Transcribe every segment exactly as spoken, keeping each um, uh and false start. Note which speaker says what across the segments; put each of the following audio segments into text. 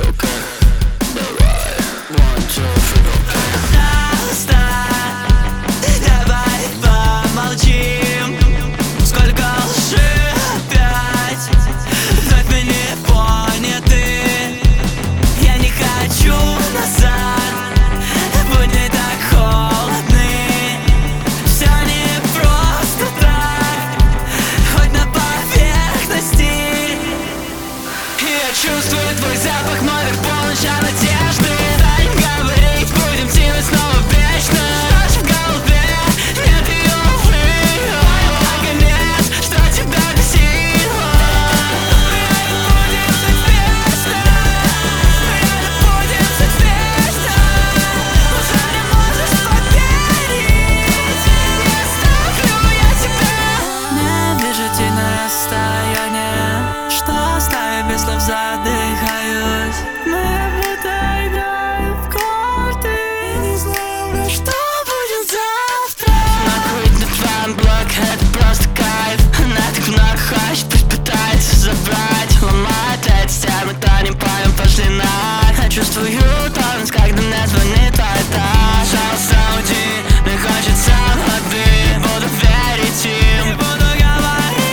Speaker 1: okay. Давай, one, two, three, okay.
Speaker 2: Оставь, давай помолчим. Сколько лжи опять вновь мы не поняты. Я не хочу назад, будни так холодны. Все не просто так, хоть на поверхности. Я чувствую твой запах, вновь полночь надежды. Станем говорить, будем тянуть снова вечно. Что же в голове, нет ее, увы. Наконец, что тебя бесило? Будем так вечно, будем так вечно. Уже не можешь поверить, не оставлю я тебя. Не вижу тень на расстоянии, что с нами без слов задыхаюсь. Мы будто играем в карты и не знаем, что будет завтра. Накрыть на твоем блоке, это просто кайф. Она так много хочет, пусть пытается забрать. Ломает эти стены, тонем, поем, пошли на. Я чувствую тонус, когда мне звонит твой этаж. Пожалуйста, уйди, мне хочется воды. Буду верить им, буду говорить.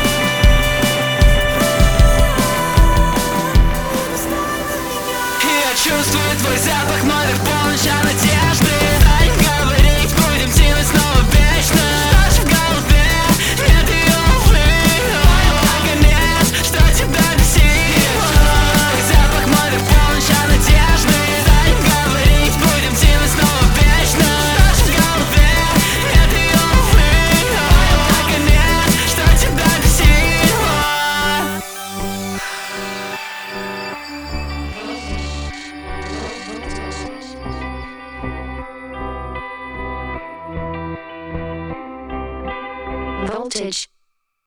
Speaker 2: Я чувствую твой запах, вновь полночь надежды. Станем говорить, будем тянуть снова вечно. Что же в голове, нет ее, увы. Наконец, что тебя бесило? Твой запах, вновь полночь надежды. Станем говорить, будем тянуть снова вечно. Что же в голове, нет ее, увы. Наконец, что тебя бесило?
Speaker 3: Voltage.